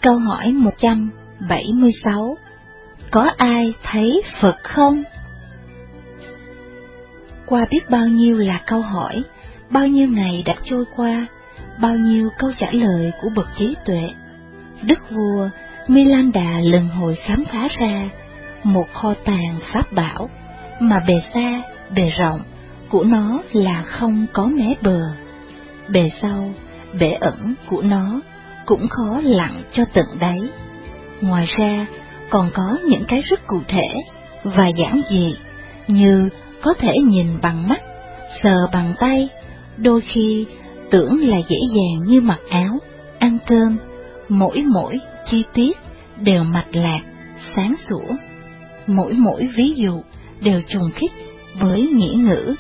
Câu hỏi 176. Có ai thấy Phật không? Qua biết bao nhiêu là câu hỏi, bao nhiêu ngày đã trôi qua, bao nhiêu câu trả lời của bậc trí tuệ, đức vua Milinda lần hồi khám phá ra một kho tàng pháp bảo mà bề xa, bề rộng của nó là không có mé bờ, bề sâu, bể ẩn của nó cũng khó lặn cho tận đáy. Ngoài ra, còn có những cái rất cụ thể và giản dị như có thể nhìn bằng mắt, sờ bằng tay, đôi khi tưởng là dễ dàng như mặc áo, ăn cơm, mỗi chi tiết đều mạch lạc, sáng sủa, mỗi ví dụ đều trùng khít với nghĩa ngữ.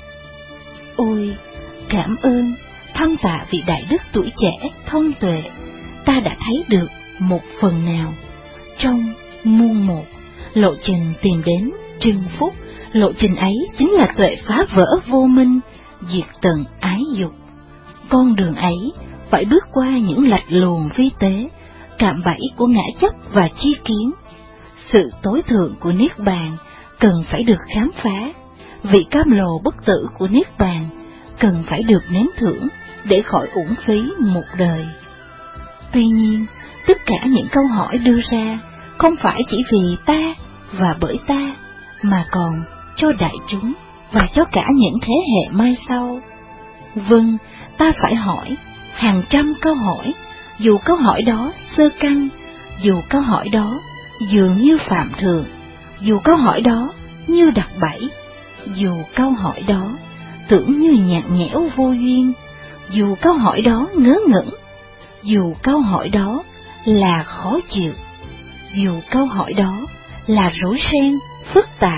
Ôi, cảm ơn, thân tạ vị đại đức tuổi trẻ, thông tuệ, ta đã thấy được một phần nào trong muôn một lộ trình tìm đến trưng phúc. Lộ trình ấy chính là tuệ phá vỡ vô minh, diệt tận ái dục. Con đường ấy phải bước qua những lạch luồng vi tế, cạm bẫy của ngã chấp và chi kiến. Sự tối thượng của Niết Bàn cần phải được khám phá, vị cam lồ bất tử của Niết Bàn cần phải được nếm thưởng để khỏi uổng phí một đời. Tuy nhiên, tất cả những câu hỏi đưa ra không phải chỉ vì ta và bởi ta, mà còn cho đại chúng và cho cả những thế hệ mai sau. Vâng, ta phải hỏi hàng trăm câu hỏi, dù câu hỏi đó sơ căn, dù câu hỏi đó dường như phạm thượng, dù câu hỏi đó như đặt bẫy, dù câu hỏi đó tưởng như nhạt nhẽo vô duyên, dù câu hỏi đó ngớ ngẩn, dù câu hỏi đó là khó chịu, dù câu hỏi đó là rối ren, phức tạp,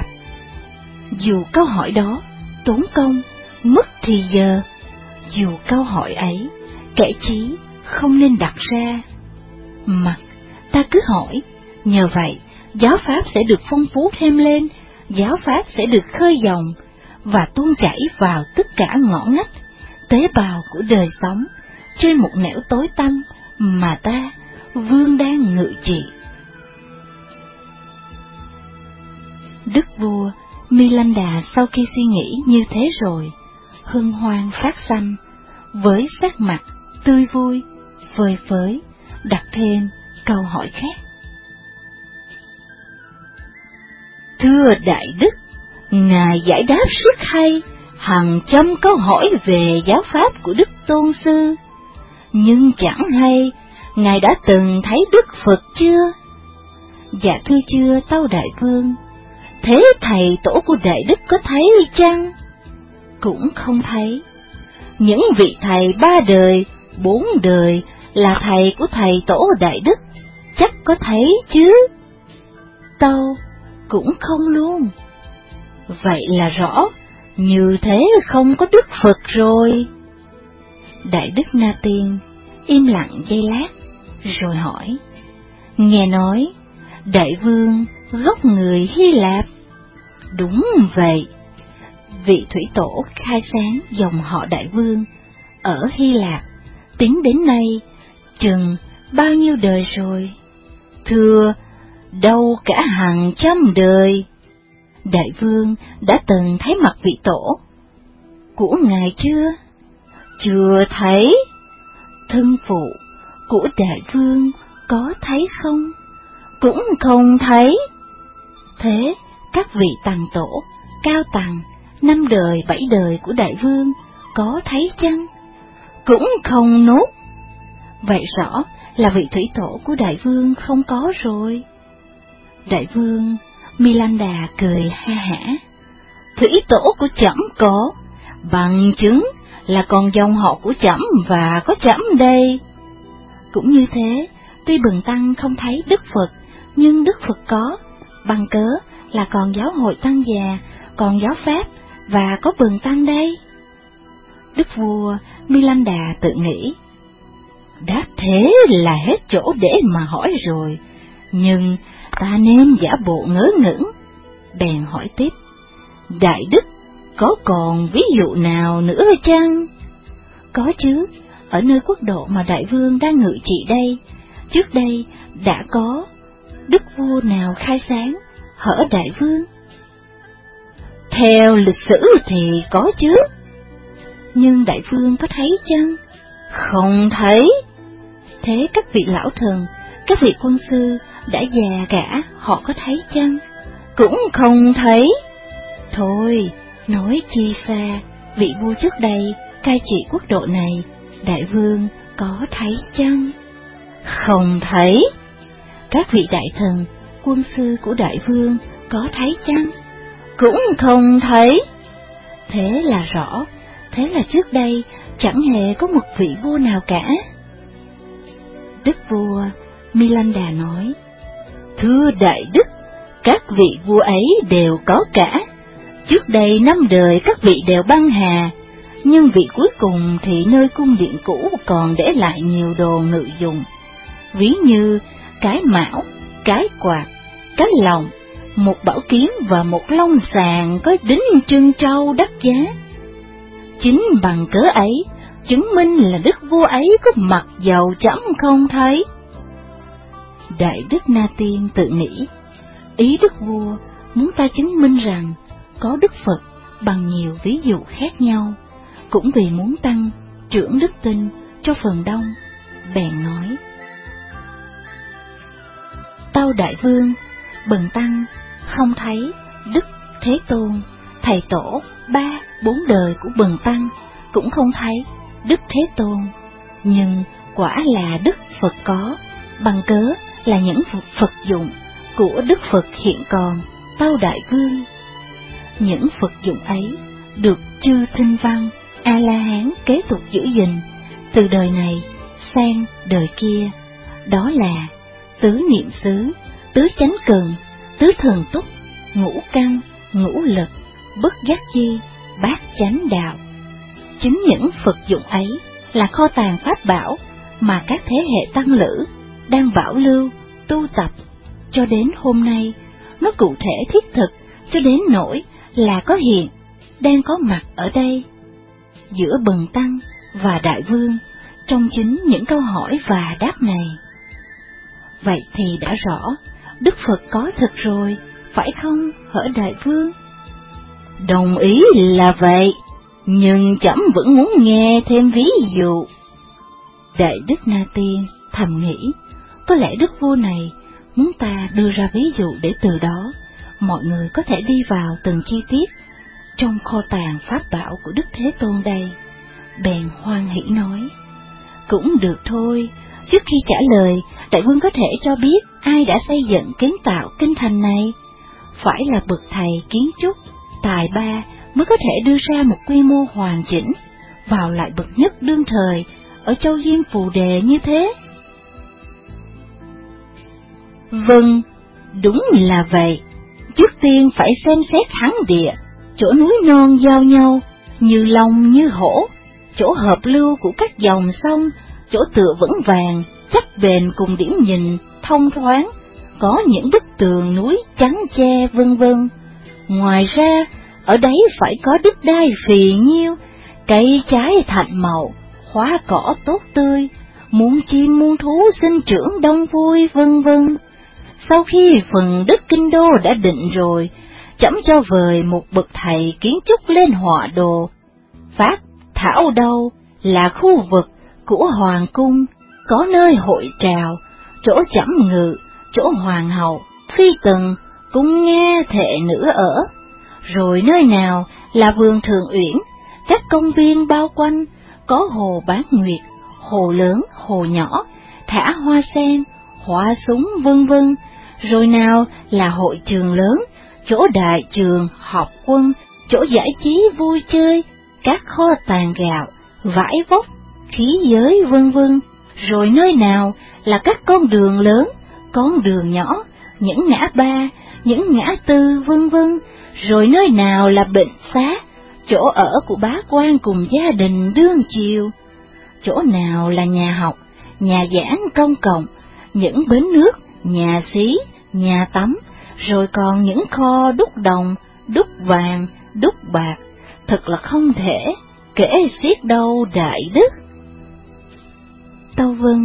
dù câu hỏi đó tốn công, mất thì giờ, dù câu hỏi ấy kẻ trí không nên đặt ra. Mặc ta cứ hỏi, nhờ vậy giáo pháp sẽ được phong phú thêm lên, giáo pháp sẽ được khơi dòng và tuôn chảy vào tất cả ngõ ngách, tế bào của đời sống trên một nẻo tối tăm mà ta vương đang ngự trị. Đức vua Milinda sau khi suy nghĩ như thế rồi, hân hoan phát sanh, với sắc mặt tươi vui, phơi phới, đặt thêm câu hỏi khác. Thưa Đại Đức, Ngài giải đáp rất hay, hàng trăm câu hỏi về giáo pháp của Đức Tôn Sư, nhưng chẳng hay Ngài đã từng thấy Đức Phật chưa? Dạ thưa chưa, tâu Đại Vương. Thế thầy tổ của Đại Đức có thấy chăng? Cũng không thấy. Những vị thầy 3 đời, 4 đời là thầy của thầy tổ Đại Đức, chắc có thấy chứ? Tâu, cũng không luôn. Vậy là rõ, như thế không có Đức Phật rồi. Đại Đức Na Tiên im lặng giây lát, rồi hỏi, nghe nói Đại Vương gốc người Hy Lạp? Đúng vậy. Vị thủy tổ khai sáng dòng họ Đại Vương ở Hy Lạp tính đến nay chừng bao nhiêu đời rồi? Thưa, đâu cả hàng trăm đời. Đại Vương đã từng thấy mặt vị tổ của Ngài chưa? Chưa thấy. Thân phụ của Đại Vương có thấy không? Cũng không thấy. Thế các vị tằng tổ, cao tằng, 5 đời 7 đời của Đại Vương có thấy chăng? Cũng không nốt. Vậy rõ là vị thủy tổ của Đại Vương không có rồi. Đại Vương Milinda cười ha hả. Thủy tổ của trẫm có, bằng chứng là còn dòng họ của trẫm và có trẫm đây. Cũng như thế, tuy Bần Tăng không thấy Đức Phật, nhưng Đức Phật có, bằng cớ là còn giáo hội Tăng già, còn giáo pháp và có Bần Tăng đây. Đức vua Milinda tự nghĩ, đáp thế là hết chỗ để mà hỏi rồi, nhưng ta nên giả bộ ngớ ngẩn. Bèn hỏi tiếp, Đại Đức có còn ví dụ nào nữa chăng? Có chứ, ở nơi quốc độ mà Đại Vương đang ngự trị đây, trước đây đã có đức vua nào khai sáng hở đại vương? Theo lịch sử thì có chứ, nhưng đại vương có thấy chăng? Không thấy. Thế các vị lão thần, các vị quân sư đã già cả, họ có thấy chăng? Cũng không thấy. Thôi, nói chi xa, vị vua trước đây cai trị quốc độ này, đại vương có thấy chăng? Không thấy. Các vị đại thần, quân sư của đại vương có thấy chăng? Cũng không thấy. Thế là rõ, thế là trước đây chẳng hề có một vị vua nào cả. Đức vua Milanda nói, thưa đại đức, các vị vua ấy đều có cả. Trước đây 5 đời các vị đều băng hà, nhưng vị cuối cùng thì nơi cung điện cũ còn để lại nhiều đồ ngự dụng, ví như cái mão, cái quạt, cái lòng, một bảo kiếm và một long sàng có đính trân trâu đắt giá. Chính bằng cớ ấy, chứng minh là đức vua ấy có mặt giàu chấm không thấy. Đại đức Na Tiên tự nghĩ, ý đức vua muốn ta chứng minh rằng có đức Phật bằng nhiều ví dụ khác nhau, cũng vì muốn tăng trưởng đức tin cho phần đông, bèn nói: tâu đại vương, bần tăng không thấy Đức Thế Tôn, thầy tổ 3, 4 đời của bần tăng cũng không thấy Đức Thế Tôn, nhưng quả là Đức Phật có, bằng cớ là những Phật dụng của Đức Phật hiện còn, tâu đại vương. Những Phật dụng ấy được chư Thinh Văn, A-la-hán kế tục giữ gìn từ đời này sang đời kia, đó là tứ niệm xứ, tứ chánh cần, tứ thần túc, ngũ căn, ngũ lực, bất giác chi, bát chánh đạo. Chính những Phật dụng ấy là kho tàng pháp bảo mà các thế hệ tăng lữ đang bảo lưu, tu tập, cho đến hôm nay nó cụ thể thiết thực cho đến nỗi là có hiện, đang có mặt ở đây, giữa bần tăng và đại vương, trong chính những câu hỏi và đáp này. Vậy thì đã rõ, Đức Phật có thật rồi, phải không hỡi đại vương? Đồng ý là vậy, nhưng trẫm vẫn muốn nghe thêm ví dụ. Đại đức Na Tiên thầm nghĩ, có lẽ đức vua này muốn ta đưa ra ví dụ để từ đó mọi người có thể đi vào từng chi tiết trong kho tàng pháp bảo của Đức Thế Tôn đây. Bèn hoan hỷ nói, cũng được thôi. Trước khi trả lời, đại vương có thể cho biết ai đã xây dựng kiến tạo kinh thành này? Phải là bậc thầy kiến trúc tài ba mới có thể đưa ra một quy mô hoàn chỉnh, vào lại bậc nhất đương thời ở châu Diên Phù Đề như thế. Vâng, đúng là vậy. Trước tiên phải xem xét hán địa, chỗ núi non giao nhau, như long như hổ, chỗ hợp lưu của các dòng sông, chỗ tựa vững vàng, chắc bền cùng điểm nhìn thông thoáng, có những bức tường núi chắn che vân vân. Ngoài ra, ở đấy phải có đất đai phì nhiêu, cây trái thạnh màu, hoa cỏ tốt tươi, muôn chim muôn thú sinh trưởng đông vui vân vân. Sau khi phần đất kinh đô đã định rồi, trẫm cho vời một bậc thầy kiến trúc lên họa đồ, phát thảo đâu là khu vực của hoàng cung, có nơi hội trào, chỗ trẫm ngự, chỗ hoàng hậu, phi tần, cung nghe thệ nữ ở, rồi nơi nào là vườn Thường Uyển, các công viên bao quanh, có hồ Bán Nguyệt, hồ lớn, hồ nhỏ, thả hoa sen, hoa súng vân vân, rồi nào là hội trường lớn, chỗ đại trường, họp quân, chỗ giải trí vui chơi, các kho tàng gạo, vải vóc, khí giới vân vân, rồi nơi nào là các con đường lớn, con đường nhỏ, những ngã ba, những ngã tư vân vân, rồi nơi nào là bệnh xá, chỗ ở của bá quan cùng gia đình đương chiều, chỗ nào là nhà học, nhà giảng công cộng, những bến nước, nhà xí, nhà tắm, rồi còn những kho đúc đồng, đúc vàng, đúc bạc, thật là không thể kể xiết đâu đại đức. Tâu vâng,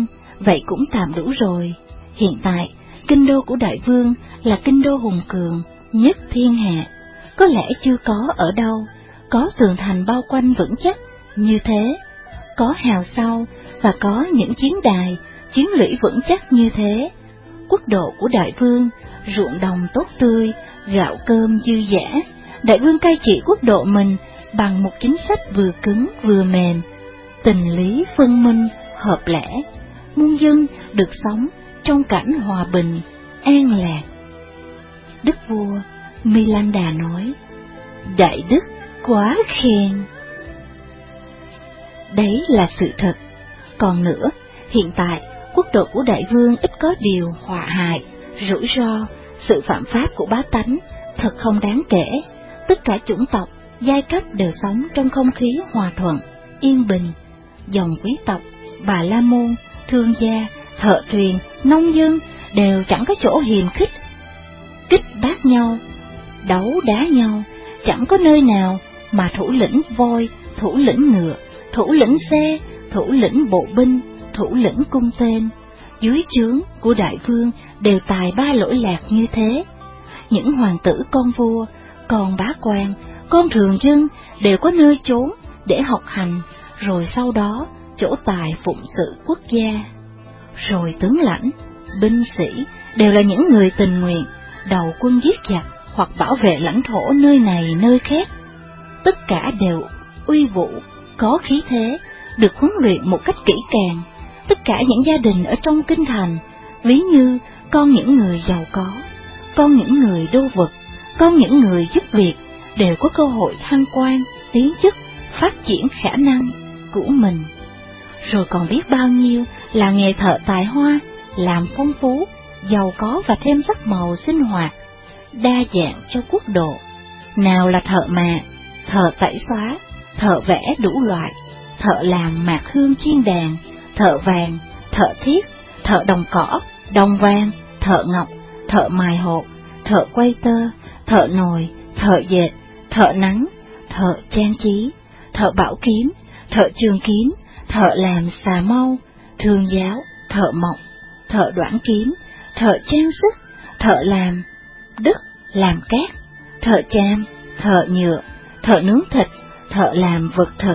vậy cũng tạm đủ rồi. Hiện tại, kinh đô của đại vương là kinh đô hùng cường nhất thiên hạ, có lẽ chưa có ở đâu có tường thành bao quanh vững chắc như thế, có hào sau và có những chiến đài, chiến lũy vững chắc như thế. Quốc độ của đại vương, ruộng đồng tốt tươi, gạo cơm dư dả. Đại vương cai trị quốc độ mình bằng một chính sách vừa cứng vừa mềm, tình lý phân minh, hợp lẽ, muôn dân được sống trong cảnh hòa bình, an lạc. Đức vua Milanda nói, đại đức quá khen. Đấy là sự thật. Còn nữa, hiện tại, quốc độ của đại vương ít có điều họa hại, rủi ro, sự phạm pháp của bá tánh, thật không đáng kể. Tất cả chủng tộc, giai cấp đều sống trong không khí hòa thuận, yên bình. Dòng quý tộc, bà la môn, thương gia, thợ thuyền, nông dân đều chẳng có chỗ hiềm khích, kích bác nhau, đấu đá nhau, chẳng có nơi nào mà thủ lĩnh voi, thủ lĩnh ngựa, thủ lĩnh xe, thủ lĩnh bộ binh, thủ lĩnh cung tên, dưới trướng của đại vương đều tài ba lỗi lạc như thế. Những hoàng tử con vua, con bá quan, con thường dân đều có nơi trốn để học hành, rồi sau đó chỗ tài phụng sự quốc gia. Rồi tướng lãnh, binh sĩ đều là những người tình nguyện, đầu quân giết giặc hoặc bảo vệ lãnh thổ nơi này nơi khác. Tất cả đều uy vũ, có khí thế, được huấn luyện một cách kỹ càng. Tất cả những gia đình ở trong kinh thành, ví như con những người giàu có, con những người đô vật, con những người giúp việc, đều có cơ hội thăng quan, tiến chức, phát triển khả năng của mình. Rồi còn biết bao nhiêu là nghề thợ tài hoa, làm phong phú, giàu có và thêm sắc màu sinh hoạt, đa dạng cho quốc độ. Nào là thợ mạ, thợ tẩy xóa, thợ vẽ đủ loại, thợ làm mạc hương chiên đàn, thợ vàng, thợ thiết, thợ đồng cỏ, đồng vàng, thợ ngọc, thợ mài hột, thợ quay tơ, thợ nồi, thợ dệt, thợ nắng, thợ trang trí, thợ bảo kiếm, thợ trường kiếm, thợ làm xà mâu, thương giáo, thợ mộc, thợ đoản kiếm, thợ trang sức, thợ làm đất, làm cát, thợ chàm, thợ nhựa, thợ nướng thịt, thợ làm vật thực.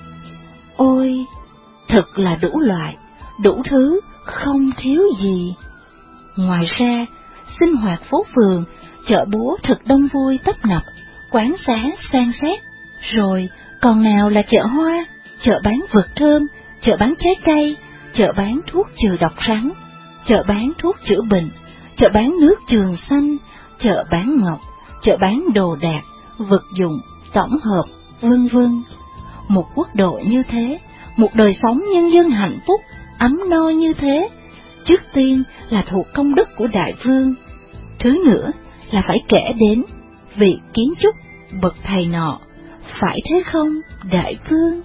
Ôi, thật là đủ loại, đủ thứ, không thiếu gì. Ngoài ra, sinh hoạt phố phường, chợ búa thật đông vui tấp nập, quán xá san sát. Rồi còn nào là chợ hoa, chợ bán vật thơm, chợ bán trái cây, chợ bán thuốc trừ độc rắn, chợ bán thuốc chữa bệnh, chợ bán nước trường xanh, chợ bán ngọc, chợ bán đồ đạc, vật dụng, tổng hợp, vân vân. Một quốc độ như thế, một đời sống nhân dân hạnh phúc, ấm no như thế, trước tiên là thuộc công đức của đại vương. Thứ nữa là phải kể đến vị kiến trúc bậc thầy nọ, phải thế không, đại vương?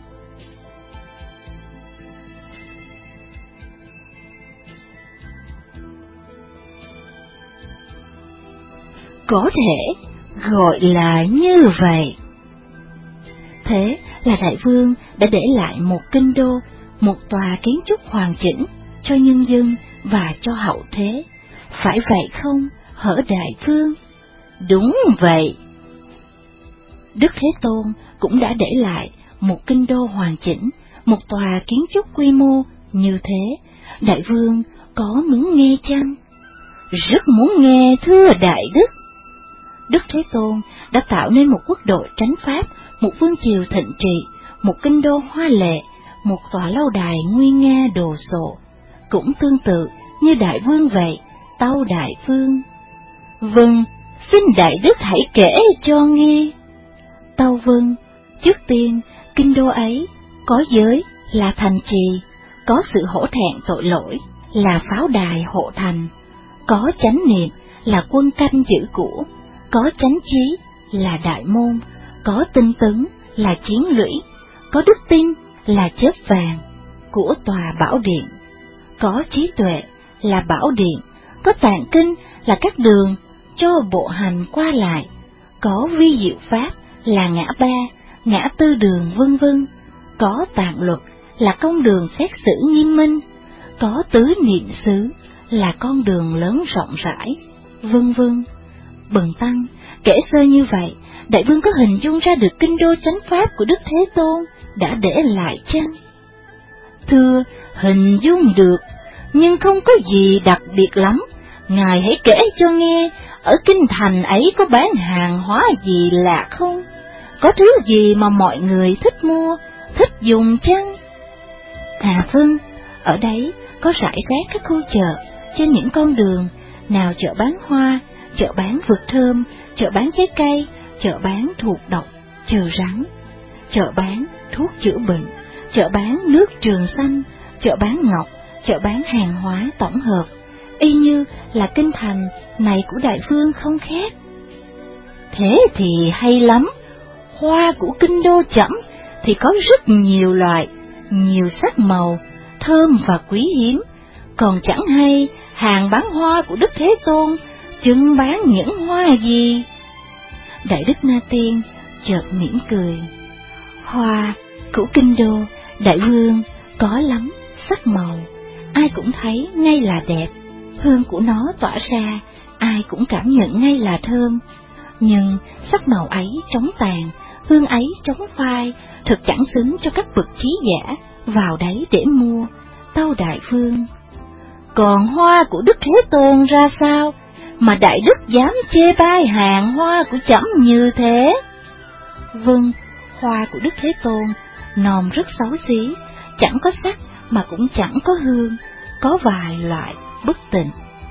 Có thể gọi là như vậy. Thế là đại vương đã để lại một kinh đô, một tòa kiến trúc hoàn chỉnh cho nhân dân và cho hậu thế. Phải vậy không, hỡi đại vương? Đúng vậy. Đức Thế Tôn cũng đã để lại một kinh đô hoàn chỉnh, một tòa kiến trúc quy mô như thế. Đại vương có muốn nghe chăng? Rất muốn nghe, thưa đại đức. Đức Thế Tôn đã tạo nên một quốc độ tránh pháp, một vương triều thịnh trị, một kinh đô hoa lệ, một tòa lâu đài nguy nga đồ sộ. Cũng tương tự như đại vương vậy, tâu đại vương. Vâng, xin đại đức hãy kể cho nghe. Tâu vâng, trước tiên, kinh đô ấy có giới là thành trì, có sự hổ thẹn tội lỗi là pháo đài hộ thành, có chánh niệm là quân canh giữ của, có chánh trí là đại môn, có tinh tấn là chiến lũy, có đức tin là chớp vàng của tòa bảo điện, có trí tuệ là bảo điện, có tạng kinh là các đường cho bộ hành qua lại, có vi diệu pháp là ngã ba, ngã tư đường vân vân, có tạng luật là công đường xét xử nghiêm minh, có tứ niệm xứ, là con đường lớn rộng rãi, vân vân. Bần tăng kể sơ như vậy, đại vương có hình dung ra được kinh đô chánh pháp của Đức Thế Tôn đã để lại chăng? Thưa, hình dung được, nhưng không có gì đặc biệt lắm. Ngài hãy kể cho nghe, ở kinh thành ấy có bán hàng hóa gì lạ không? Có thứ gì mà mọi người thích mua, thích dùng chăng? À vâng, ở đấy có rải rác các khu chợ, trên những con đường, nào chợ bán hoa, chợ bán vật thơm, chợ bán trái cây, chợ bán thuộc độc, trừ rắn, chợ bán thuốc chữa bệnh, chợ bán nước trường xanh, chợ bán ngọc, chợ bán hàng hóa tổng hợp, y như là kinh thành này của đại vương không khác. Thế thì hay lắm, hoa của kinh đô trẫm thì có rất nhiều loại, nhiều sắc màu, thơm và quý hiếm, còn chẳng hay hàng bán hoa của Đức Thế Tôn chừng bán những hoa gì? Đại đức Na Tiên chợt mỉm cười. Hoa của kinh đô, đại vương, có lắm sắc màu, ai cũng thấy ngay là đẹp, hương của nó tỏa ra, ai cũng cảm nhận ngay là thơm. Nhưng sắc màu ấy chóng tàn, hương ấy chóng phai, thật chẳng xứng cho các bậc trí giả vào đấy để mua, tâu đại vương. Còn hoa của Đức Thế Tôn ra sao, mà đại đức dám chê bai hàng hoa của trẫm như thế? Vâng, hoa của Đức Thế Tôn nòm rất xấu xí, chẳng có sắc mà cũng chẳng có hương, có vài loại bất tịnh.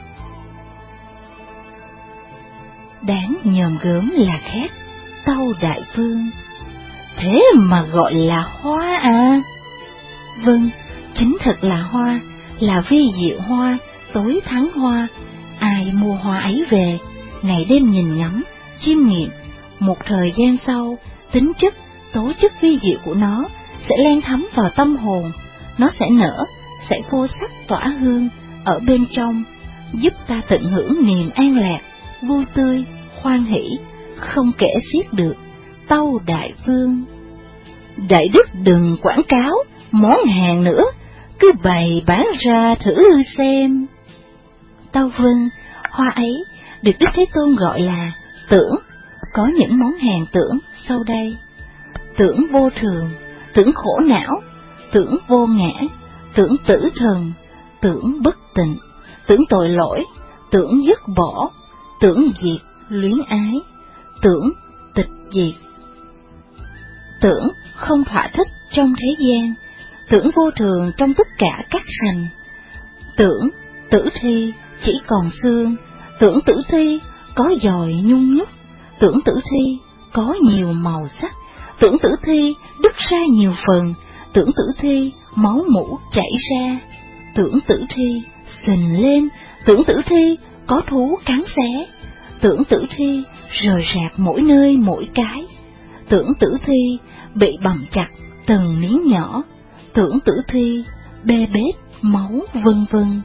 Đáng nhòm gớm là khác, tâu đại vương. Thế mà gọi là hoa à? Vâng, chính thật là hoa, là vi diệu hoa, tối thắng hoa. Ai mua hoa ấy về, ngày đêm nhìn ngắm, chiêm nghiệm, một thời gian sau, tính chất, tố chất vi diệu của nó sẽ len thấm vào tâm hồn, nó sẽ nở, sẽ vô sắc tỏa hương ở bên trong, giúp ta tận hưởng niềm an lạc, vui tươi, hoan hỷ, không kể xiết được, tâu đại vương. Đại đức đừng quảng cáo món hàng nữa, cứ bày bán ra thử xem. Tâu vâng, hoa ấy được Đức Thế Tôn gọi là tưởng, có những món hàng tưởng sau đây: tưởng vô thường, tưởng khổ não, tưởng vô ngã, tưởng tử thần, tưởng bất tịnh, tưởng tội lỗi, tưởng dứt bỏ, tưởng diệt luyến ái, tưởng tịch diệt, tưởng không thỏa thích trong thế gian, tưởng vô thường trong tất cả các hành, tưởng tử thi chỉ còn xương, tưởng tử thi có dòi nhung nhúc, tưởng tử thi có nhiều màu sắc, tưởng tử thi đứt ra nhiều phần, tưởng tử thi máu mủ chảy ra, tưởng tử thi sình lên, tưởng tử thi có thú cắn xé, tưởng tử thi rời rạc mỗi nơi mỗi cái, tưởng tử thi bị bầm chặt từng miếng nhỏ, tưởng tử thi bê bết máu, vân vân.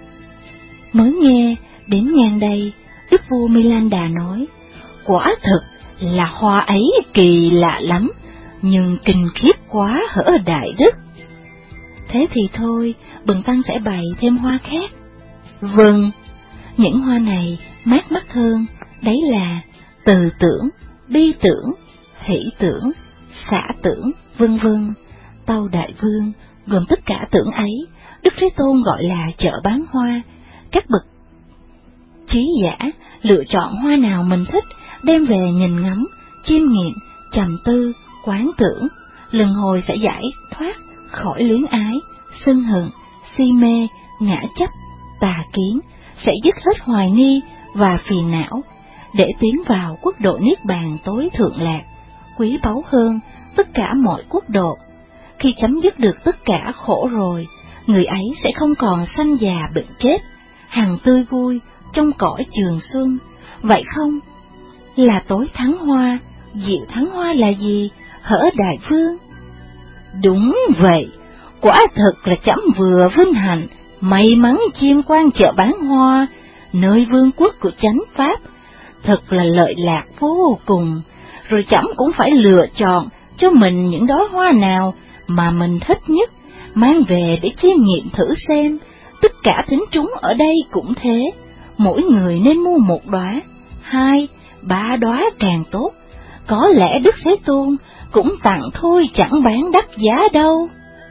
Mới nghe đến ngang đây, Đức vua Milanda nói: quả thực là hoa ấy kỳ lạ lắm, nhưng kinh khiếp quá hở đại đức. Thế thì thôi, bần tăng sẽ bày thêm hoa khác. Vâng, những hoa này mát mắt hơn, đấy là từ tưởng, bi tưởng, hỷ tưởng, xả tưởng, vân vân. Tâu đại vương, gồm tất cả tưởng ấy, Đức Thế Tôn gọi là chợ bán hoa. Các bậc trí giả lựa chọn hoa nào mình thích, đem về nhìn ngắm, chiêm nghiệm, trầm tư, quán tưởng, lần hồi sẽ giải thoát khỏi luyến ái, sân hận, si mê, ngã chấp, tà kiến, sẽ dứt hết hoài nghi và phiền não, để tiến vào quốc độ niết bàn tối thượng lạc, quý báu hơn tất cả mọi quốc độ. Khi chấm dứt được tất cả khổ rồi, người ấy sẽ không còn sanh già bệnh chết, hằng tươi vui trong cõi trường xuân. Vậy không? Là tối thắng hoa, diệu thắng hoa là gì, hở đại vương? Đúng vậy, quả thật là chấm vừa vinh hạnh, may mắn chiêm quan chợ bán hoa, nơi vương quốc của chánh pháp, thật là lợi lạc vô cùng. Rồi chấm cũng phải lựa chọn cho mình những đóa hoa nào mà mình thích nhất, mang về để chiêm nghiệm thử xem. Tất cả thính chúng ở đây cũng thế, mỗi người nên mua 1 đóa, 2, 3 đóa càng tốt. Có lẽ Đức Thế Tôn cũng tặng thôi, chẳng bán đắt giá đâu.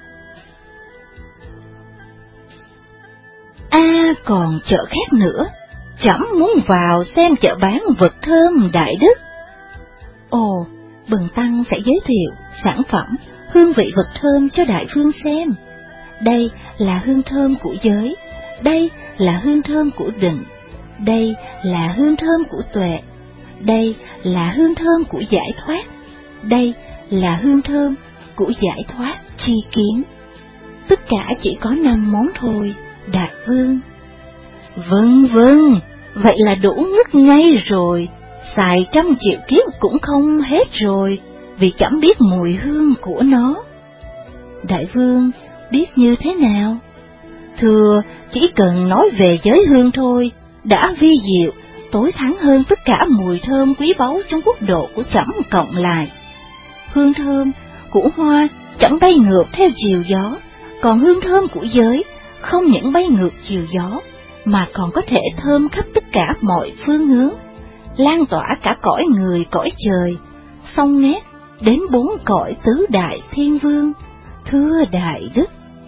Còn chợ khác nữa, trẫm muốn vào xem chợ bán vật thơm đại đức. Ồ, bần tăng sẽ giới thiệu sản phẩm hương vị vật thơm cho đại vương xem. Đây là hương thơm của giới, đây là hương thơm của định, đây là hương thơm của tuệ, đây là hương thơm của giải thoát, đây là hương thơm của giải thoát chi kiến. Tất cả chỉ có 5 món thôi, đại vương. Vâng, vậy là đủ ngất ngay rồi, xài 100 triệu kiếp cũng không hết rồi, vì chẳng biết mùi hương của nó. Đại vương biết như thế nào? Thưa, chỉ cần nói về giới hương thôi, đã vi diệu, tối thắng hơn tất cả mùi thơm quý báu trong quốc độ của trẫm cộng lại. Hương thơm của hoa chẳng bay ngược theo chiều gió, còn hương thơm của giới không những bay ngược chiều gió, mà còn có thể thơm khắp tất cả mọi phương hướng, lan tỏa cả cõi người cõi trời, xông ngét đến 4 cõi tứ đại thiên vương. Thưa đại đức.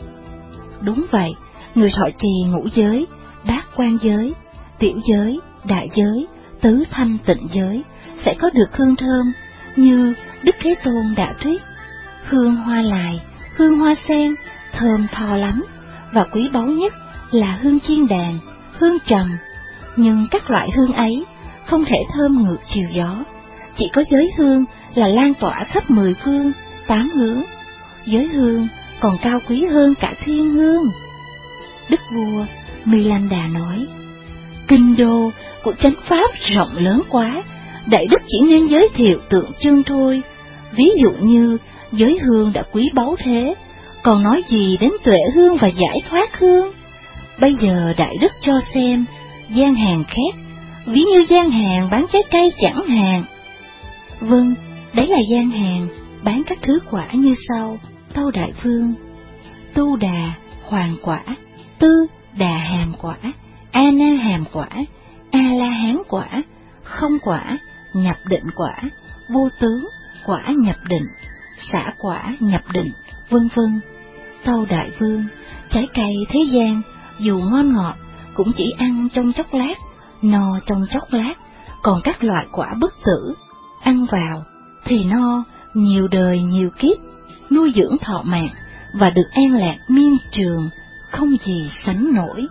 Đúng vậy, người thọ trì ngũ giới, bát quan giới, tiểu giới, đại giới, tứ thanh tịnh giới sẽ có được hương thơm như Đức Thế Tôn đã thuyết. Hương hoa lài, hương hoa sen thơm tho lắm, và quý báu nhất là hương chiên đàn, hương trầm. Nhưng các loại hương ấy không thể thơm ngược chiều gió, chỉ có giới hương là lan tỏa khắp 10 phương, 8 hướng. Giới hương còn cao quý hơn cả thiên hương. Đức vua Milanda nói, kinh đô của chánh pháp rộng lớn quá, đại đức chỉ nên giới thiệu tượng trưng thôi. Ví dụ như giới hương đã quý báu thế, còn nói gì đến tuệ hương và giải thoát hương. Bây giờ đại đức cho xem gian hàng khác, ví như gian hàng bán trái cây chẳng hạn. Vâng, đấy là gian hàng bán các thứ quả như sau, tâu đại vương: Tu đà hoàng quả, tư đà hàm quả, a na hàm quả, a la hán quả, không quả, nhập định quả, vô tướng quả nhập định, xả quả nhập định, vân vân. Tâu đại vương, trái cây thế gian dù ngon ngọt cũng chỉ ăn trong chốc lát, no trong chốc lát, còn các loại quả bất tử, ăn vào thì no nhiều đời nhiều kiếp, nuôi dưỡng thọ mạng và được an lạc miên trường, không gì sánh nổi.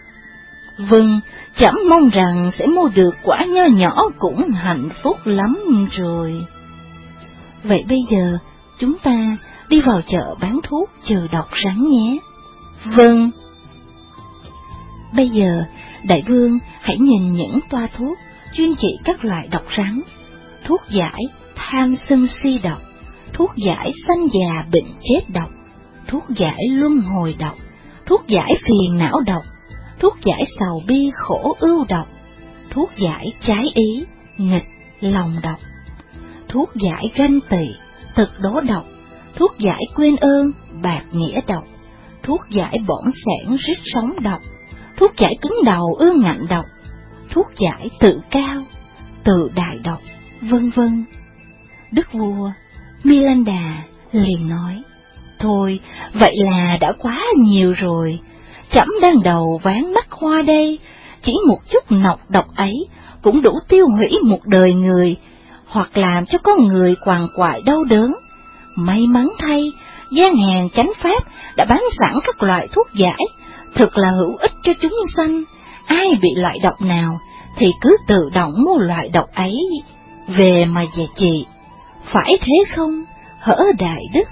Vâng, trẫm mong rằng sẽ mua được quả nho nhỏ cũng hạnh phúc lắm rồi. Vậy bây giờ chúng ta đi vào chợ bán thuốc chờ độc rắn nhé. Vâng. Bây giờ đại vương hãy nhìn những toa thuốc chuyên trị các loại độc rắn: thuốc giải tham sân si độc, thuốc giải sanh già bệnh chết độc, thuốc giải luân hồi độc, thuốc giải phiền não độc, thuốc giải sầu bi khổ ưu độc, thuốc giải trái ý nghịch lòng độc, thuốc giải ganh tị tật đố độc, thuốc giải quên ơn bạc nghĩa độc, thuốc giải bỏng sẻn rít sống độc, thuốc giải cứng đầu ương ngạnh độc, thuốc giải tự cao tự đại độc, vân vân. Đức vua Milanda liền nói: Thôi, vậy là đã quá nhiều rồi. Trẫm đang đầu ván mắt hoa đây, chỉ một chút nọc độc ấy cũng đủ tiêu hủy một đời người, hoặc làm cho con người quằn quại đau đớn. May mắn thay, gian hàng chánh pháp đã bán sẵn các loại thuốc giải, thực là hữu ích cho chúng sanh. Ai bị loại độc nào thì cứ tự động mua loại độc ấy về mà về trị, phải thế không, hỡi đại đức?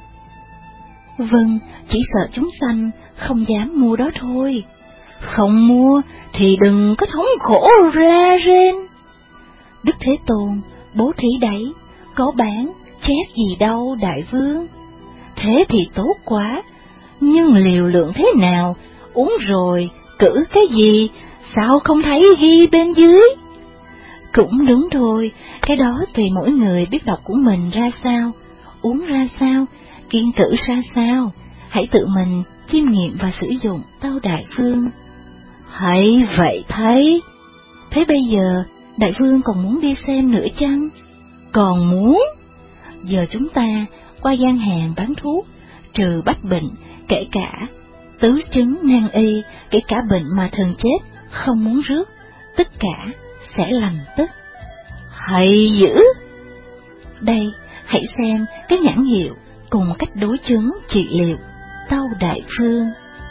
Vâng, chỉ sợ chúng sanh không dám mua đó thôi. Không mua thì đừng có thống khổ la rên. Đức Thế Tôn bố thí đấy, có bán, chét gì đâu đại vương. Thế thì tốt quá, nhưng liều lượng thế nào, uống rồi cử cái gì, sao không thấy ghi bên dưới? Cũng đúng thôi, cái đó tùy mỗi người biết độc của mình ra sao, uống ra sao, kiêng cữ ra sao. hãy tự mình chiêm nghiệm và sử dụng Tâu Đại Vương. Hay vậy thấy. Thế bây giờ, Đại Vương còn muốn đi xem nữa chăng? Còn muốn. Giờ chúng ta qua gian hàng bán thuốc, trừ bách bệnh, kể cả tứ trứng nan y, kể cả bệnh mà thần chết không muốn rước, tất cả sẽ lành tức. Hay dữ! Đây, hãy xem cái nhãn hiệu cùng cách đối chứng trị liệu Tâu Đại Vương.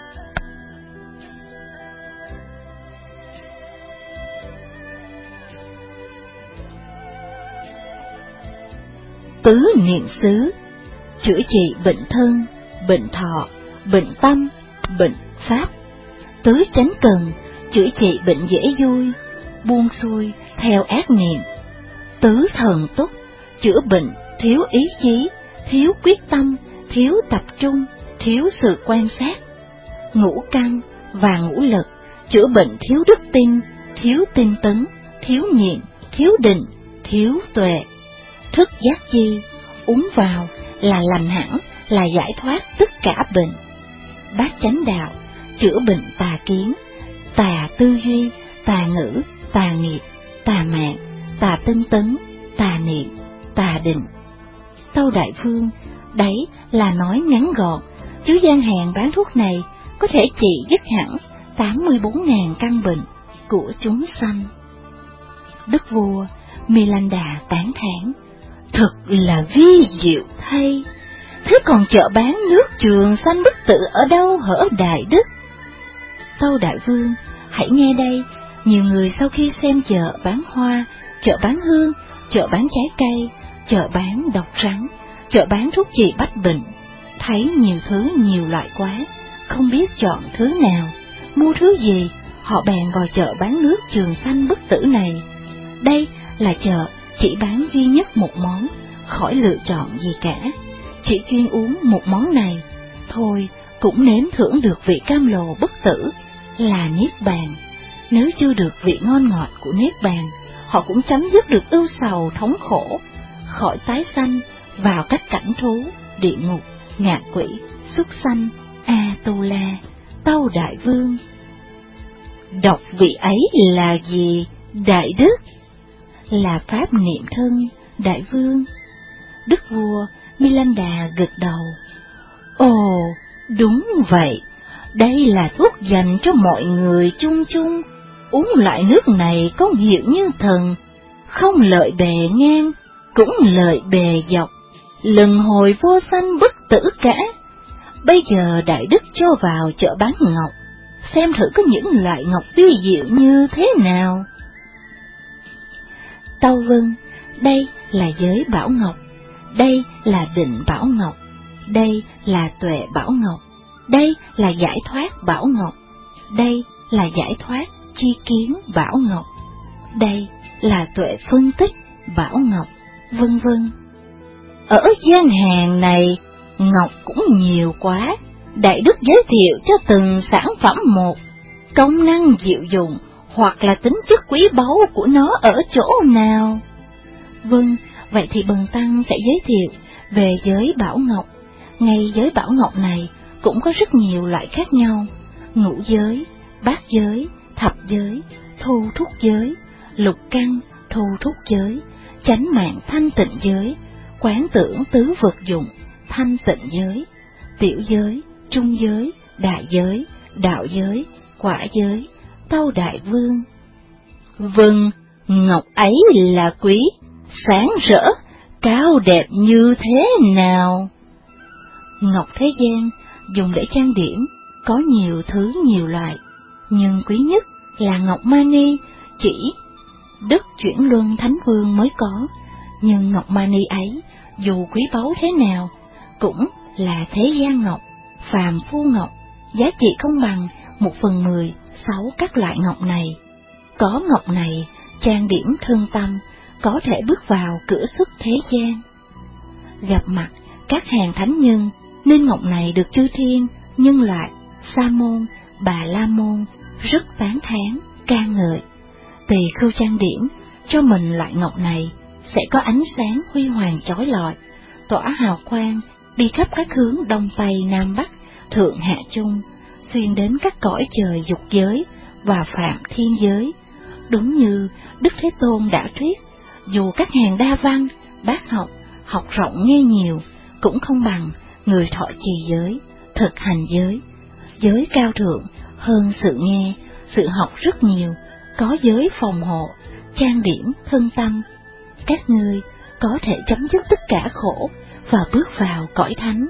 Tứ niệm xứ, chữa trị bệnh thân, bệnh thọ, bệnh tâm, bệnh pháp. Tứ chánh cần, chữa trị bệnh dễ vui, buông xuôi theo ác niệm. Tứ thần túc, chữa bệnh thiếu ý chí, thiếu quyết tâm, thiếu tập trung, thiếu sự quan sát. Ngũ căn và ngũ lực, chữa bệnh thiếu đức tin, thiếu tinh tấn, thiếu niệm, thiếu định, thiếu tuệ. Thức giác chi, uống vào là lành hẳn, là giải thoát tất cả bệnh. Bát chánh đạo, chữa bệnh tà kiến, tà tư duy, tà ngữ, tà nghiệp, tà mạng, tà tinh tấn, tà niệm, tà định. Tâu Đại Vương, đấy là nói ngắn gọn, chứ gian hàng bán thuốc này có thể trị dứt hẳn 84.000 căn bệnh của chúng sanh. Đức vua Milanda tán thán, thật là vi diệu thay. Thế còn chợ bán nước Trường Sanh Bất Tử ở đâu hở Đại Đức? Tâu Đại Vương, hãy nghe đây, nhiều người sau khi xem chợ bán hoa, chợ bán hương, chợ bán trái cây, chợ bán độc rắn, chợ bán thuốc trị bách bệnh, thấy nhiều thứ nhiều loại quá, không biết chọn thứ nào, mua thứ gì, họ bèn vào chợ bán nước Trường Sanh Bất Tử này. Đây là chợ chỉ bán duy nhất một món, khỏi lựa chọn gì cả, chỉ chuyên uống một món này, thôi cũng nếm thưởng được vị cam lồ bất tử là Niết Bàn. Nếu chưa được vị ngon ngọt của Niết Bàn, họ cũng chấm dứt được ưu sầu thống khổ, khỏi tái sanh vào các cảnh thú, địa ngục, ngạ quỷ, súc sanh, A-tu-la. Tâu Đại Vương, đọc vị ấy là gì, Đại Đức? Là pháp niệm thân, Đại Vương. Đức vua Milanda gật đầu. Ồ, đúng vậy, đây là thuốc dành cho mọi người chung chung. Uống loại nước này công hiệu như thần, không lợi bề ngang, cũng lợi bề dọc, lần hồi vô sanh bất tử cả. Bây giờ Đại Đức cho vào chợ bán ngọc, xem thử có những loại ngọc tuyệt diệu như thế nào. Tâu vâng, đây là giới bảo ngọc, đây là định bảo ngọc, đây là tuệ bảo ngọc, đây là giải thoát bảo ngọc, đây là giải thoát chi kiến bảo ngọc, đây là tuệ phân tích bảo ngọc, vân vân. Ở gian hàng này, ngọc cũng nhiều quá, Đại Đức giới thiệu cho từng sản phẩm một, công năng diệu dụng hoặc là tính chất quý báu của nó ở chỗ nào. Vâng, vậy thì bần tăng sẽ giới thiệu về giới bảo ngọc. Ngay giới bảo ngọc này cũng có rất nhiều loại khác nhau: ngũ giới, bát giới, thập giới, thu thúc giới, lục căn, thu thúc giới, chánh mạng thanh tịnh giới, quán tưởng tứ vật dụng, thanh tịnh giới, tiểu giới, trung giới, đại giới, đạo giới, quả giới. Tâu Đại Vương, vâng, ngọc ấy là quý, sáng rỡ, cao đẹp như thế nào? Ngọc thế gian dùng để trang điểm có nhiều thứ nhiều loại, nhưng quý nhất là ngọc mani, chỉ Đức Chuyển Luân Thánh Vương mới có. Nhưng ngọc mani ấy, dù quý báu thế nào, cũng là thế gian ngọc, phàm phu ngọc, giá trị không bằng 1/16 các loại ngọc này. Có ngọc này, trang điểm thân tâm, có thể bước vào cửa xuất thế gian. Gặp mặt các hàng thánh nhân, nên ngọc này được chư thiên, nhân loại, sa môn, bà la môn rất tán thán, ca ngợi. Tùy khâu trang điểm, cho mình loại ngọc này sẽ có ánh sáng huy hoàng chói lọi, tỏa hào quang, đi khắp các hướng đông tây nam bắc, thượng hạ chung, xuyên đến các cõi trời dục giới và phạm thiên giới. Đúng như Đức Thế Tôn đã thuyết, dù các hàng đa văn, bác học, học rộng nghe nhiều, cũng không bằng người thọ trì giới, thực hành giới. Giới cao thượng hơn sự nghe, sự học rất nhiều, có giới phòng hộ, trang điểm, thân tâm. Các ngươi có thể chấm dứt tất cả khổ và bước vào cõi thánh.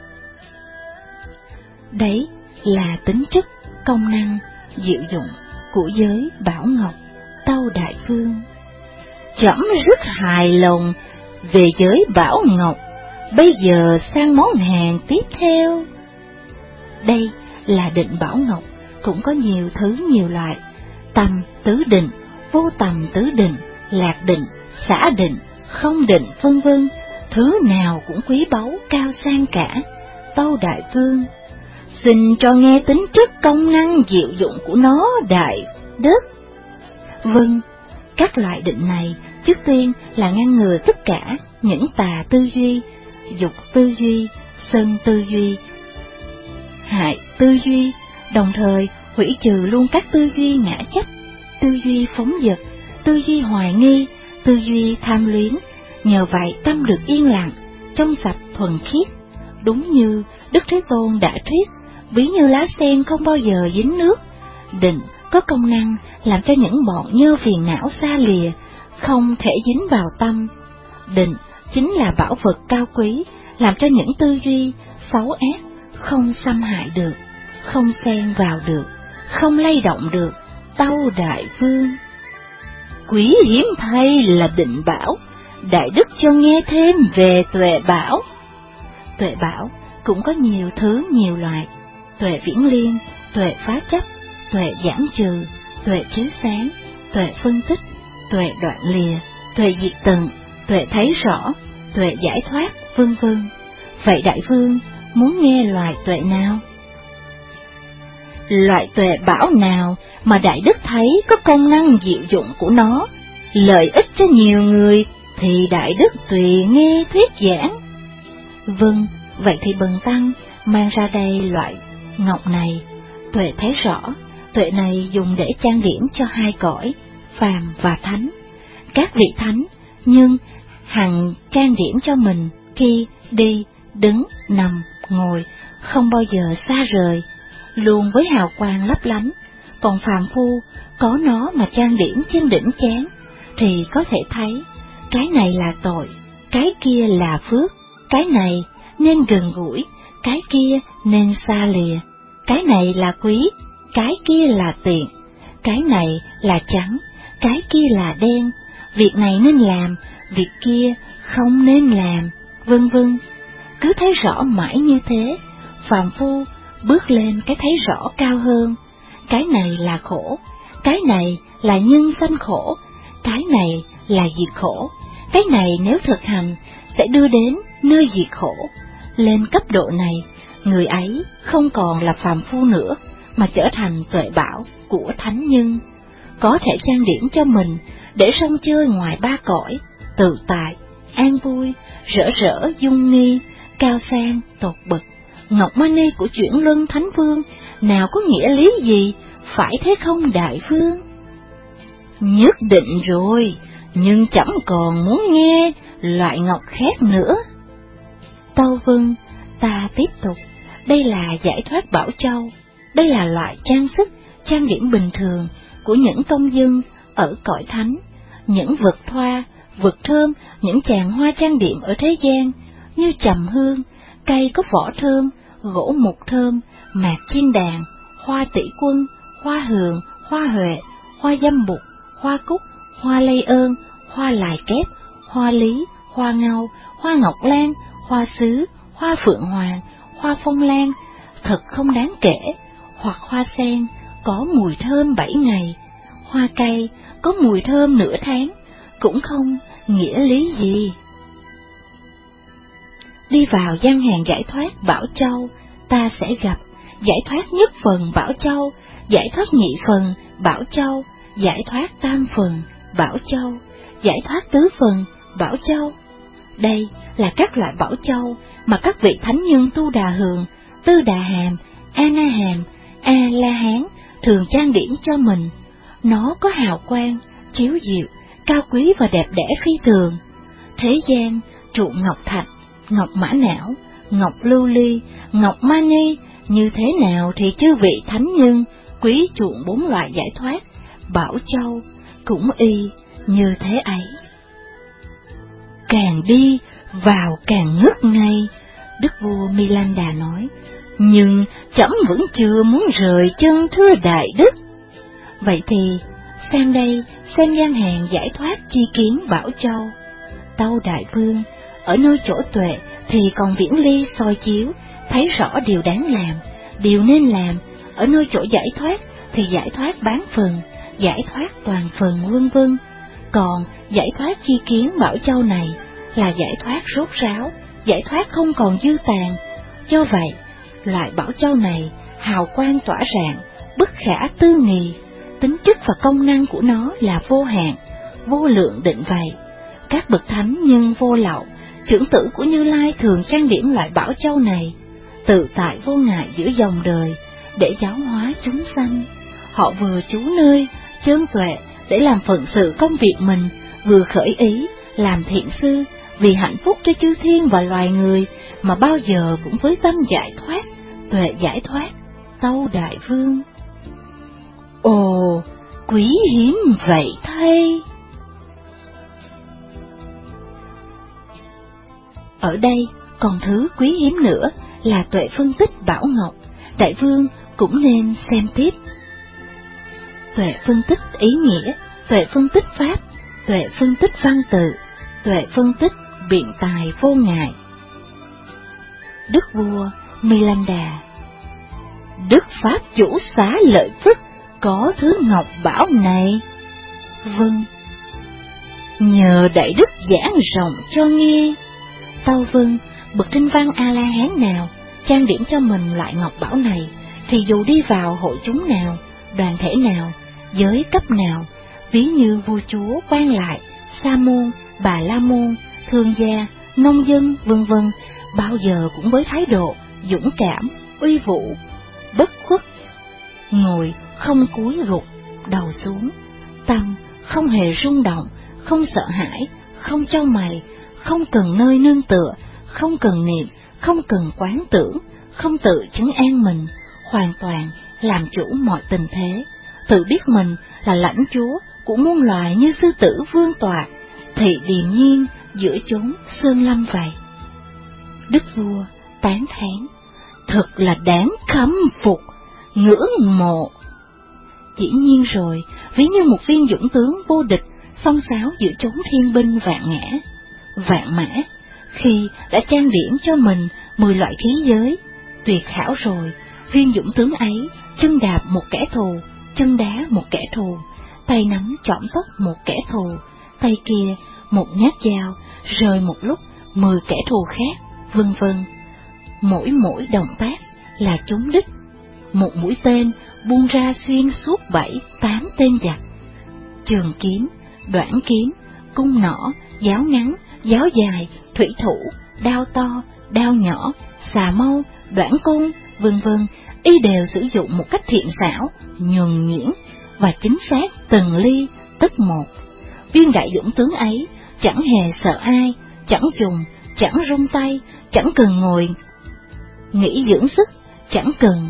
Đấy là tính chất, công năng, diệu dụng của giới Bảo Ngọc, Tâu Đại Vương. Trẫm rất hài lòng về giới Bảo Ngọc, bây giờ sang món hàng tiếp theo. Đây là định Bảo Ngọc, cũng có nhiều thứ nhiều loại: tầm tứ định, vô tầm tứ định, lạc định, xả định, không định, vân vân. Thứ nào cũng quý báu cao sang cả. Tâu Đại Vương, xin cho nghe tính chất, công năng, diệu dụng của nó, đại đức. Vâng, các loại định này trước tiên là ngăn ngừa tất cả những tà tư duy, dục tư duy, sân tư duy, hại tư duy, đồng thời hủy trừ luôn các tư duy ngã chấp, tư duy phóng dật, tư duy hoài nghi, tư duy tham luyến. Nhờ vậy tâm được yên lặng, trong sạch thuần khiết. Đúng như Đức Thế Tôn đã thuyết, ví như lá sen không bao giờ dính nước. Định có công năng làm cho những bọn nhơ phiền não xa lìa, không thể dính vào tâm. Định chính là bảo vật cao quý, làm cho những tư duy xấu ác không xâm hại được, không xen vào được, không lay động được. Tâu Đại Vương, quý hiếm thay là định bảo, đại đức cho nghe thêm về tuệ bảo. Tuệ bảo cũng có nhiều thứ nhiều loại: tuệ viễn liên, tuệ phá chấp, tuệ giảm trừ, tuệ chiếu sáng, tuệ phân tích, tuệ đoạn lìa, tuệ diệt tận, tuệ thấy rõ, tuệ giải thoát, vân vân. Vậy Đại Vương muốn nghe loại tuệ nào? Loại tuệ bảo nào mà đại đức thấy có công năng diệu dụng của nó, lợi ích cho nhiều người, thì đại đức tùy nghe thuyết giảng. Vâng, vậy thì bần tăng mang ra đây loại ngọc này. Tuệ thấy rõ, tuệ này dùng để trang điểm cho hai cõi, phàm và thánh. Các vị thánh nhưng hằng trang điểm cho mình khi đi, đứng, nằm, ngồi, không bao giờ xa rời, luôn với hào quang lấp lánh. Còn phàm phu có nó mà trang điểm trên đỉnh trán thì có thể thấy cái này là tội, cái kia là phước, cái này nên gần gũi, cái kia nên xa lìa, cái này là quý, cái kia là tiện, cái này là trắng, cái kia là đen, việc này nên làm, việc kia không nên làm, vân vân. Cứ thấy rõ mãi như thế, phàm phu bước lên cái thấy rõ cao hơn. Cái này là khổ, cái này là nhân sanh khổ, cái này là diệt khổ, cái này nếu thực hành sẽ đưa đến nơi diệt khổ. Lên cấp độ này, người ấy không còn là phàm phu nữa, mà trở thành tuệ bảo của thánh nhân, có thể trang điểm cho mình để sông chơi ngoài ba cõi, tự tại, an vui, rỡ rỡ dung nghi, cao sang tột bậc. Ngọc Mani của chuyển luân Thánh Vương nào có nghĩa lý gì, phải thế không Đại Vương? Nhất định rồi, nhưng trẫm còn muốn nghe loại ngọc khác nữa. Tâu Vân, ta tiếp tục. Đây là giải thoát bảo châu, đây là loại trang sức, trang điểm bình thường của những công dân ở cõi thánh. Những vật thoa, vật thơm, những tràng hoa trang điểm ở thế gian, như trầm hương, cây có vỏ thơm, gỗ mục thơm, mạc chiên đàn, hoa tỷ quân, hoa hường, hoa huệ, hoa dâm bụt, hoa cúc, hoa lây ơn, hoa lài kép, hoa lý, hoa ngâu, hoa ngọc lan, hoa sứ, hoa phượng hoàng, hoa phong lan, thật không đáng kể. Hoặc hoa sen có mùi thơm 7 ngày, hoa cây có mùi thơm nửa tháng, cũng không nghĩa lý gì. Đi vào gian hàng giải thoát Bảo Châu, ta sẽ gặp giải thoát nhất phần Bảo Châu, giải thoát nhị phần Bảo Châu, giải thoát tam phần Bảo Châu, giải thoát tứ phần Bảo Châu. Đây là các loại Bảo Châu mà các vị thánh nhân Tu Đà Hường Tư Đà Hàm, A Na Hàm, A La Hán thường trang điểm cho mình. Nó có hào quang, chiếu diệu, cao quý và đẹp đẽ phi thường. Thế gian trụ ngọc thạch, ngọc mã não, ngọc lưu ly, ngọc mani, như thế nào thì chư vị thánh nhân quý chuộng 4 loại giải thoát, Bảo Châu cũng y như thế ấy. Càng đi vào càng ngất ngây, đức vua Milanda nói, nhưng trẫm vẫn chưa muốn rời chân thưa đại đức. Vậy thì sang đây xem gian hàng giải thoát chi kiến Bảo Châu. Tâu đại vương, ở nơi chỗ tuệ thì còn viễn ly soi chiếu, thấy rõ điều đáng làm, điều nên làm. Ở nơi chỗ giải thoát thì giải thoát bán phần, giải thoát toàn phần, vân vân. Còn giải thoát chi kiến Bảo Châu này là giải thoát rốt ráo, giải thoát không còn dư tàn. Do vậy, loại Bảo Châu này hào quang tỏa rạng, bất khả tư nghì, tính chất và công năng của nó là vô hạn, vô lượng định vậy. Các bậc thánh nhân vô lậu, chưởng tử của Như Lai thường trang điểm loại Bảo Châu này, tự tại vô ngại giữa dòng đời, để giáo hóa chúng sanh. Họ vừa trú nơi chân tuệ để làm phận sự công việc mình, vừa khởi ý làm thiện sư vì hạnh phúc cho chư thiên và loài người, mà bao giờ cũng với tâm giải thoát, tuệ giải thoát. Tâu đại vương, ồ, quý hiếm vậy thay. Ở đây còn thứ quý hiếm nữa là tuệ phân tích Bảo Ngọc, đại vương cũng nên xem tiếp. Tuệ phân tích ý nghĩa, tuệ phân tích pháp, tuệ phân tích văn tự, tuệ phân tích biện tài vô ngại. Đức vua Milanda, đức pháp chủ xá lợi Phất có thứ ngọc bảo này. Vâng, nhờ đại đức giảng rộng cho nghe. Tâu vâng, bậc trinh văn A-la-hán nào trang điểm cho mình loại ngọc bảo này, thì dù đi vào hội chúng nào, đoàn thể nào, giới cấp nào, ví như vua chúa, quan lại, sa môn, bà la môn, thương gia, nông dân, vân vân, bao giờ cũng với thái độ dũng cảm, uy vũ, bất khuất, ngồi không cúi gục đầu xuống, tâm không hề rung động, không sợ hãi, không chau mày, không cần nơi nương tựa, không cần niệm, không cần quán tưởng, không tự trấn an mình, hoàn toàn làm chủ mọi tình thế, tự biết mình là lãnh chúa của muôn loài như sư tử vương tọa, thị điềm nhiên giữa chốn sơn lâm vậy. Đức vua tán thán, thật là đáng khâm phục, ngưỡng mộ. Dĩ nhiên rồi, ví như một viên dũng tướng vô địch, xông xáo giữa chốn thiên binh vạn ngã, vạn mã, khi đã trang điểm cho mình 10 loại khí giới, tuyệt hảo rồi, viên dũng tướng ấy chân đạp một kẻ thù, chân đá một kẻ thù, tay nắm trõm tóc một kẻ thù, tay kia một nhát dao rời một lúc 10 kẻ thù khác, vân vân. Mỗi động tác là trúng đích, một mũi tên buông ra xuyên suốt 7-8 tên giặc. Trường kiếm, đoạn kiếm, cung nỏ, giáo ngắn, giáo dài, thủy thủ, đao to, đao nhỏ, xà mâu, đoạn cung, vân vân, y đều sử dụng một cách thiện xảo, nhuần nhuyễn và chính xác từng ly tất một. Viên đại dũng tướng ấy chẳng hề sợ ai, chẳng dùng, chẳng rung tay, chẳng cần ngồi nghỉ dưỡng sức, chẳng cần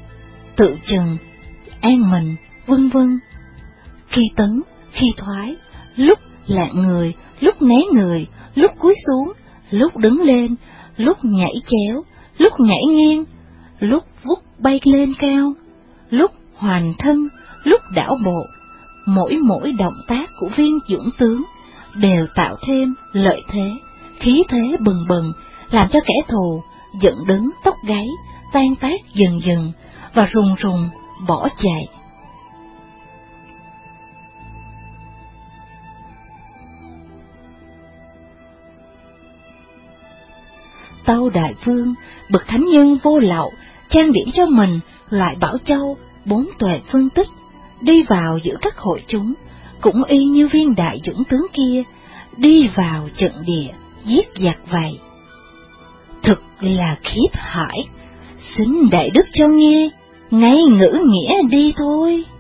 tự chừng an mình, vân vân. Khi tấn, khi thoái, lúc lạng người, lúc né người, lúc cúi xuống, lúc đứng lên, lúc nhảy chéo, lúc nhảy ngang, lúc vút bay lên cao, lúc hoàn thân, lúc đảo bộ, mỗi động tác của viên dũng tướng đều tạo thêm lợi thế, khí thế bừng bừng, làm cho kẻ thù giận đứng tóc gáy, tan tác dần dần và rùng rùng bỏ chạy. Tâu đại vương, bậc thánh nhân vô lậu, trang điểm cho mình loại bảo châu 4 tuệ phân tích, đi vào giữa các hội chúng, cũng y như viên đại dũng tướng kia, đi vào trận địa, giết giặc vậy. Thực là khiếp hãi, Xin đại đức cho nghe, ngay ngữ nghĩa đi thôi.